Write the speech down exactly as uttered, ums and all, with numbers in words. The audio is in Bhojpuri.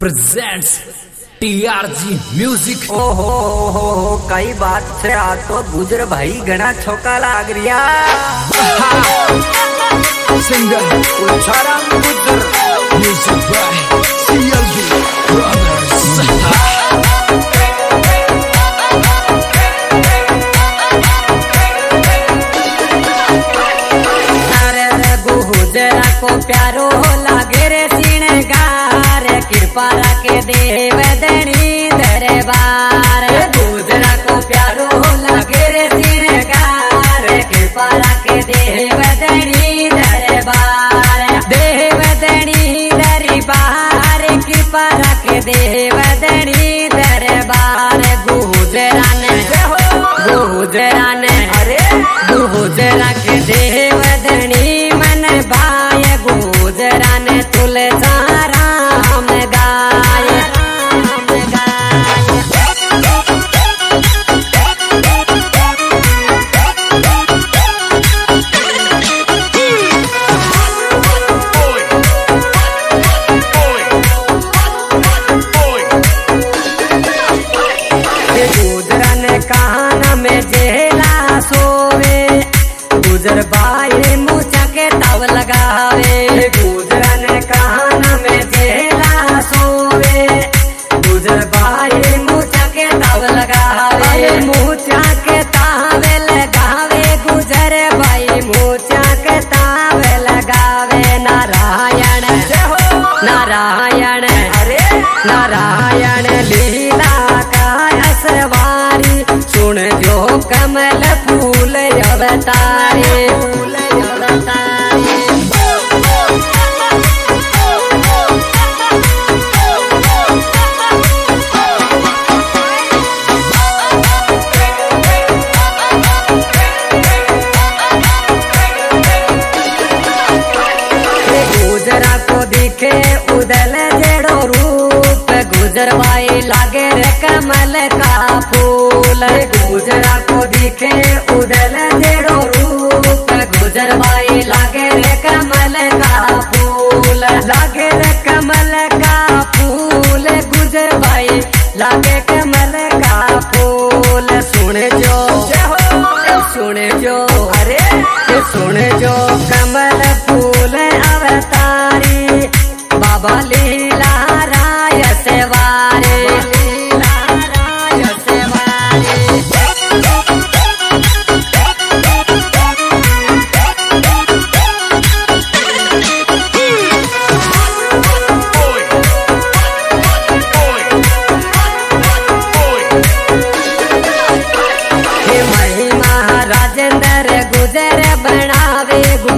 Presents TRG music. ओहो हो हो कई बात से आ तो गुजर भाई घना छोका लाग रिया। सिंगर उछाराम गुजर म्यूजिक बाय सीएलबी ब्रदर्स। गुजरा को प्यारो लागे रे सिणगार कृपा के देव दणी दरबार। गुजरा को प्यारो लागे रे सिणगार कृपा के देव दणी दरबार। देव दणी दरबार कृपा के देव दणी दरबार। गुजरा ने गुजरा ने अरे गुजरा के देव दणी बाय गुजरा ने तुलसा राम गाय। गुजरा ने कान में जेला सोवे गुजर बाई मुचा के ताव लगावे। गुजरा ने कान में जेला सोवे गुजर बाई मुचा के ताव लगावे। मुचा के ताव लगावे गुजर बाई मुचा के ताव लगावे। नारायण नारायण अरे नारायण लीला का असवारी सुन जो कमल फूल अवतारे। गुजरा को दिखे उदल जेड़ो रूप गुजर बाई लागे रे कमल का फूल। गुजरा को दिखे उदल जेड़ो रूप गुजर बाई लागे रे कमल का फूल। लागे रे कमल का फूल गुजर बाई लागे कमल का फूल। सुन जो सुन जो अरे सुन जो कमल फूल अवतारी बाबा लीला राय सेवारे। लीला राय सेवारे राजेंद्र गुजर बनावे